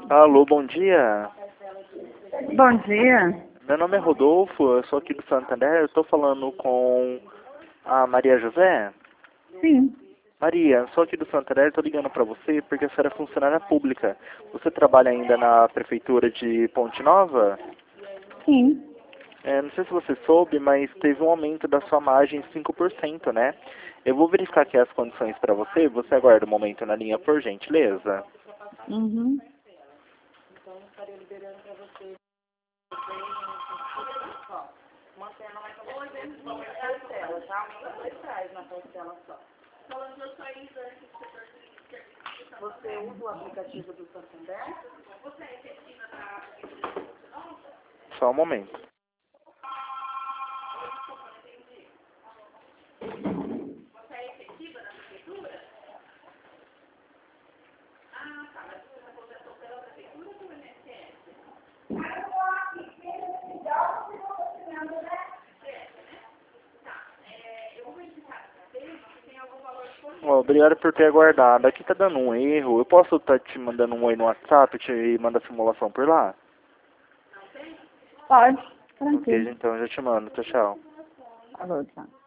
Alô, bom dia. Bom dia. Meu nome é Rodolfo, eu sou aqui do Santander. Eu estou falando com a Maria José. Sim, Maria, sou aqui do Santander, estou ligando para você porque a senhora é funcionária pública. Você trabalha ainda na prefeitura de Ponte Nova? sim. Não sei se você soube, mas teve um aumento da sua margem de 5%, né? Eu vou verificar aqui as condições para você. Você aguarda um momento na linha, por gentileza. Uhum. Você usa o aplicativo do Santander? Só um momento. Ó, obrigado por ter aguardado. Aqui tá dando um erro. Eu posso estar te mandando um oi no WhatsApp e te manda a simulação por lá? Pode. Ok, Tranquilo. então já te mando. Tchau, tchau. Alô, tchau.